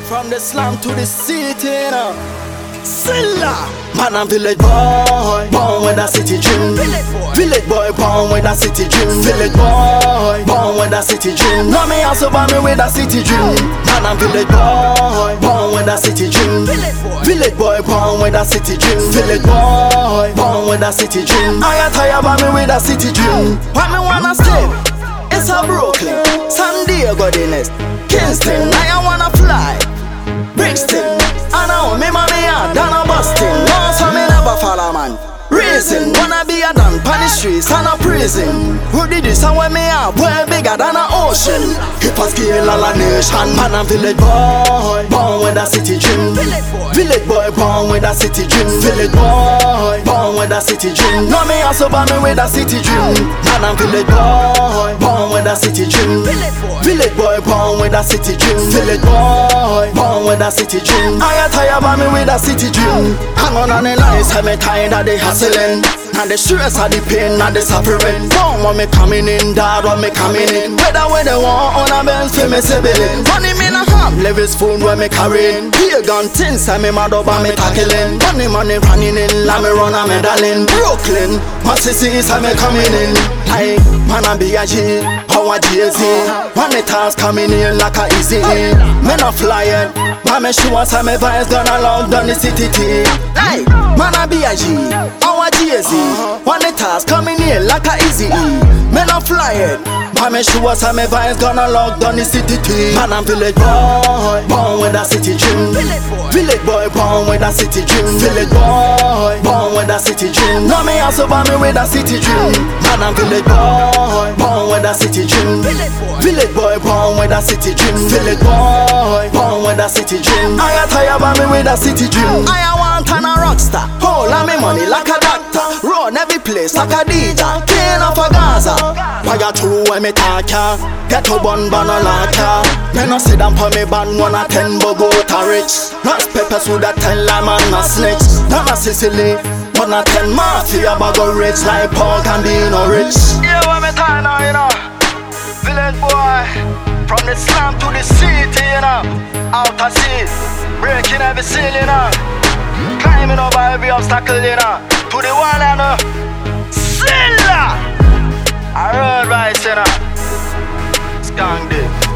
From the slum to the city, you know. Silla, man and village boy, born with a city dream. Village boy, born with a city dream. Village boy, born with a city dream. Now me also born me with a city dream. Man and village boy, born with a city dream. Village boy, born with a city dream. Village boy, born with a city dream. I got tired about me with a city dream. What me wanna stay? It's a Brooklyn, San Diego, the next Kingston. I wanna fly Brixton. I know me mommy a done a busting. No, so me never follow man. Reason, wanna be a done pan the streets and a prison. Who did this and when me a way bigger than an ocean. Hip a scale all a nation. Man and village boy, born with a city dream. Village boy, born with a city dream. Village boy, born with a city dream. Now me also born me with a city dream. Man and village boy, born with a city dream. Village boy, born with a city dream. Village boy, born with a city dream. I got tired about me with a city dream. Hang on the lines, I'm tired of the hustling. And the stress of the pain and the suffering. Don't want me coming in, dad want me coming in. Whether when they want on a bench for me sibling. Money me no ham, live his food when me carrying. Here gun things, I me mad up and me tackling. Money running in, let me run a medaling. Brooklyn, my city is me coming in. Like, man I be a G, how a Jay-Z. When the task coming in like a easy. Me no flying, but me sure some me vibes gonna lock down the city. Like, man I be a G, how a Jay-Z. When the task coming in like a easy. Me no flying, but me sure some me vibes gonna lock down the city. Man I'm village boy, born with a city dream. Village boy, born with a city dream. Village boy, born with a city dream. Now me also born me with a city dream. Man I'm village boy, born with a city dream. Village boy, born with a city dream. Village boy, born with a city dream. I got tired about me with a city dream. I want an a rockstar, hold on me money like a doctor. Run every place like a DJ, king of a Gaza. Fire true when me talk ya, get to bun a like ya. Me no sit down for me band 1 or 10 Bogota rich. Lost peppers with a 10 lime and a snitch. Down a Sicily, 1 or 10 mafia bag of rich like pork and being no rich. Yeah, what me talk now, you know. Village boy, from the slum to the city, you know. Out of sea, breaking every seal, you know. Climbing over every obstacle, you know. To the one and Silla. I rode right, you know. Skang Dick.